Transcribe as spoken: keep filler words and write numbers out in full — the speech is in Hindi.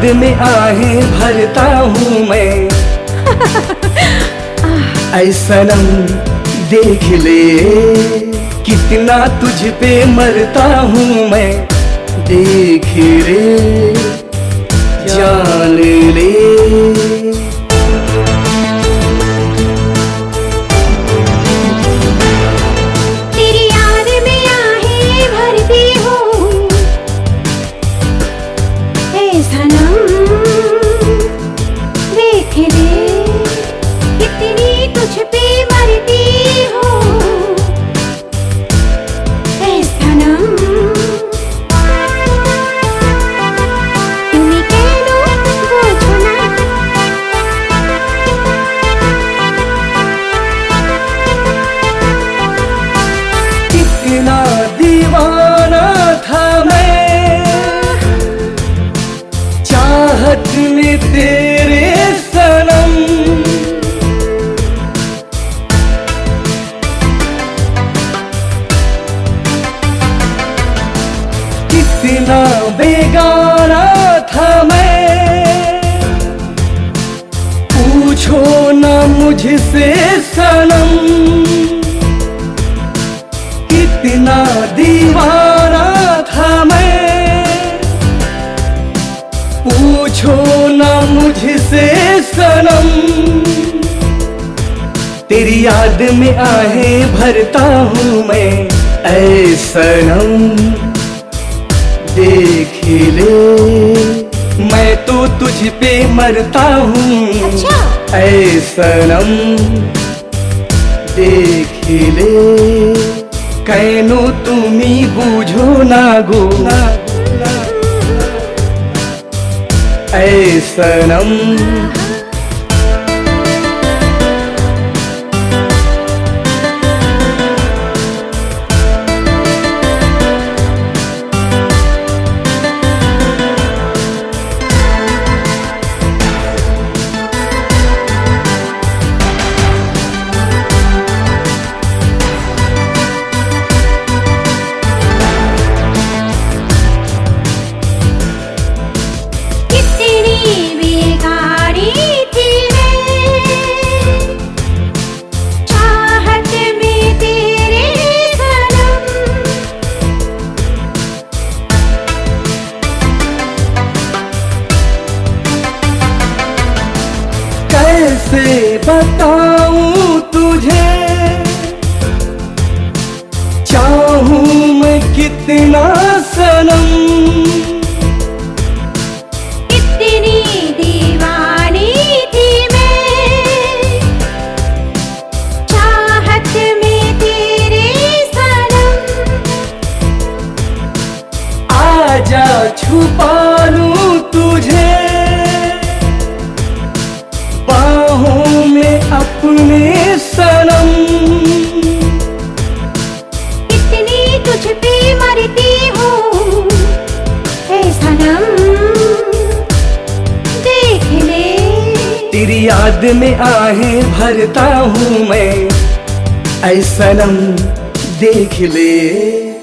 याद में आहें भरता हूँ मैं। ऐ सनम देख ले कितना तुझ पे मरता हूँ मैं। देख रे जान ले। तेरी याद में आहें भरती हूँ ऐ सनम देख ले कितनी तुझ पे मरती हूँ ऐ सनम। तुम्हें कह दो पूछो ना। कितना दीवाना था मैं चाहत में तेरे सनम। कितना बेगाना था मैं पूछो ना मुझसे सनम। कितना दीवाना था मैं पूछो ना मुझसे सनम। तेरी याद में आहें भरता हूँ मैं ऐ सनम। देख ले मैं तो तुझ पे मरता हूँ अच्छा। ऐ सनम। देख ले कैनो तुमी बूझो ना गो ऐ सनम। कैसे बताऊं तुझे चाहूं मैं कितना सनम। कितनी दीवानी थी मैं चाहत में तेरे सनम। आजा छुपा लूं तुझे बाहों में अपने सनम। कितनी तुझ पे मरती हूँ ऐ सनम। देख ले तेरी याद में आहें भरता हूँ मैं ऐ सनम। देख ले।